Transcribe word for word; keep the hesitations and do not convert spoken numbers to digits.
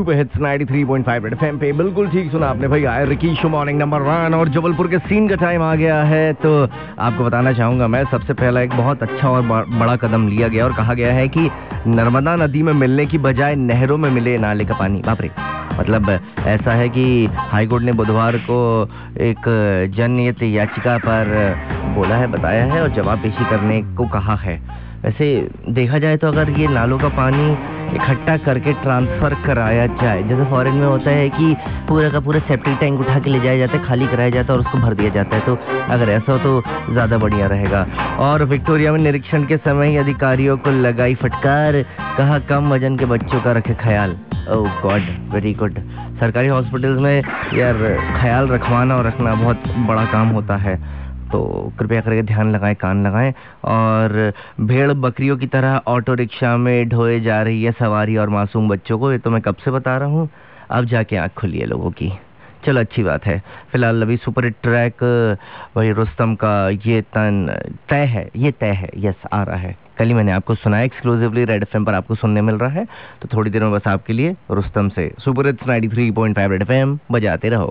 Super hits ninety three point five red FM पे। बिल्कुल ठीक सुना आपने भाई, आए Ricky show morning number one और जबलपुर के सीन का टाइम आ गया है। तो आपको बताना चाहूंगा मैं, सबसे पहला एक बहुत अच्छा और बड़ा कदम लिया गया और कहा गया है कि नर्मदा नदी में मिलने की बजाय नहरों में मिले नाले का पानी। बाप रे, मतलब ऐसा है कि हाईकोर्ट ने बुधवार को एक जनहित याचिका पर बोला है, बताया है और जवाब पेशी करने को कहा है। वैसे देखा जाए तो अगर ये नालों का पानी इकट्ठा करके ट्रांसफर कराया जाए, जैसे फॉरेन में होता है कि पूरा का पूरा सेप्टिक टैंक उठा के ले जाया जाता है, खाली कराया जाता है और उसको भर दिया जाता है, तो अगर ऐसा हो तो ज़्यादा बढ़िया रहेगा। और विक्टोरिया में निरीक्षण के समय ही अधिकारियों को लगाई फटकार, कहा कम वजन के बच्चों का रखे ख्याल। Oh god, very good. सरकारी हॉस्पिटल्स में यार ख्याल रखवाना और रखना बहुत बड़ा काम होता है, तो कृपया करके ध्यान लगाएं, कान लगाएं। और भेड़ बकरियों की तरह ऑटो रिक्शा में ढोए जा रही है सवारी और मासूम बच्चों को, ये तो मैं कब से बता रहा हूँ, अब जाके आँख खुली है लोगों की। चलो अच्छी बात है। फिलहाल अभी सुपर हिट ट्रैक वही रुस्तम का ये तन तय है, ये तय है, यस आ रहा है। कल ही मैंने आपको सुनाया एक्सक्लूसिवली, रेड एफएम पर आपको सुनने मिल रहा है, तो थोड़ी देर में बस आपके लिए रुस्तम से super hits ninety three point five red FM बजाते रहो।